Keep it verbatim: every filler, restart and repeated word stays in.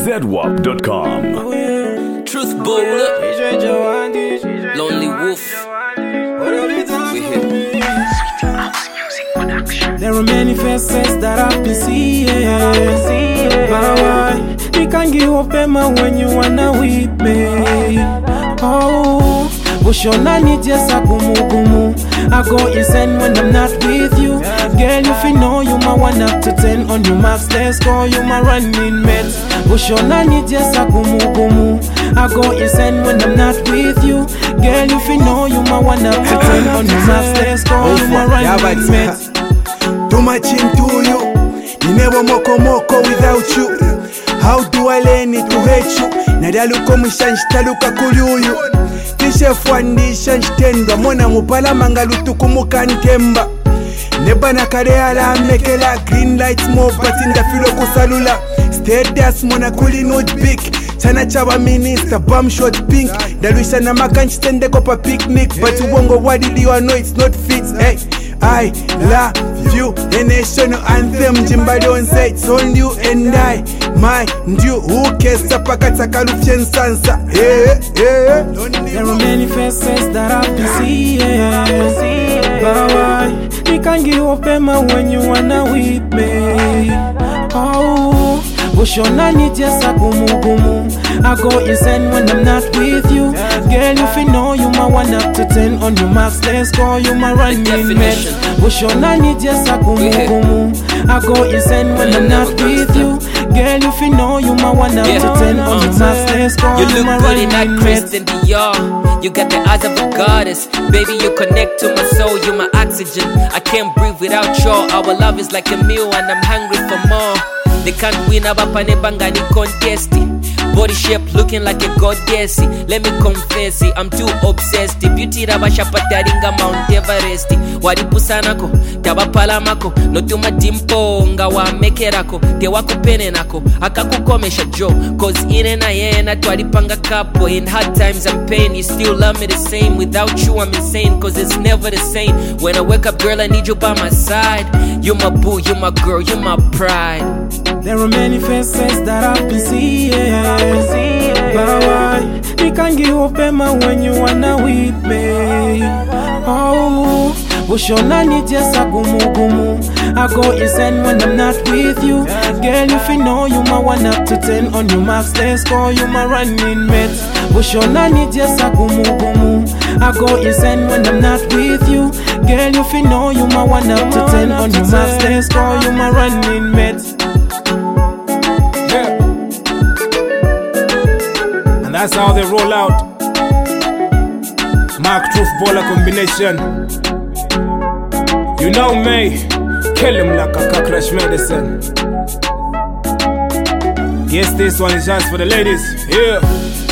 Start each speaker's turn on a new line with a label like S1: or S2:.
S1: Z W A P dot com.
S2: Truth Bowler, Lonely Wolf. We here.
S3: There are many faces that I've been seeing, but why you can't give up Emma when you wanna with me? Oh, Bushona ni jesa gumu gumu. I go insane when I'm not with you. Girl, if you know you my one up to ten on your marks, let's go, you my running mate. Bushona ni jesa gumu gumu. I go insane when I'm not with you. Girl, if you know you my one up to ten on your marks, let's go, you my running mate.
S4: Too much into you, you never moko moko without you. How do I learn it to hate you? Nadaluko mshanshtaluka kuliuyu. Tishefwandisha nshtendwa mona mupala mangalutuku mukantemba. Neba na kareala mekela green lights mo batinda filo kusalula. Status mona kuli nude big. Chana chawa minister bomb shot pink. Daluisha na makanchi tende kopa picnic. But uongo wadili you know it's not fit. Hey, I love you. The national anthem Jimba don't say it's on you and I. My you who cares apakata kalufyen sansa. Hey, hey.
S3: There are many faces that I've been seeing, but why you can't give up Emma when you wanna with me? Oh, Bushona ni jesa gumu gumu. I go insane when I'm not with you. Girl, if you know you my one up to ten on your marks, let's go, you my running mate. Bushona ni jesa gumu gumu. I go insane when I'm not with you. Girl, if you know you my one up to ten on your marks, let's go,
S2: You
S3: you
S2: look
S3: my
S2: good in
S3: running
S2: that
S3: mate.
S2: Christian Dior. You got the eyes of a goddess. Baby, you connect to my soul, you my oxygen. I can't breathe without you. Our love is like a meal and I'm hungry for more. They can't win abapane bangani contesti. Body shape looking like a goddess. Let me confess it, I'm too obsessed. Beauty rabasha pataringa Mount Everest. Waripusanako, tabapalamako. Notuma dimpo, nga wa mekerako. Te wako pene nako, akakukomesha jo. Cause ine na yena, twaripanga kapo. In hard times and pain, you still love me the same. Without you I'm insane, cause it's never the same. When I wake up girl, I need you by my side. You my boo, you my girl, you my pride.
S3: There are many faces that I've been seeing, but why you can't give up Emma when you wanna with me? Oh, Bushona ni jesa gumu gumu. I go insane when I'm not with you. Girl, if you know you my one up to ten on your marks, let's go, you my running mate. Bushona ni jesa gumu gumu. I go insane when I'm not with you. Girl, if you know you my one up to ten on your marks, let's go, you my running mate.
S5: That's how they roll out. Mark Truth Bowler combination. You know me. Kill him like a cockroach medicine. Yes, this one is just for the ladies. Yeah.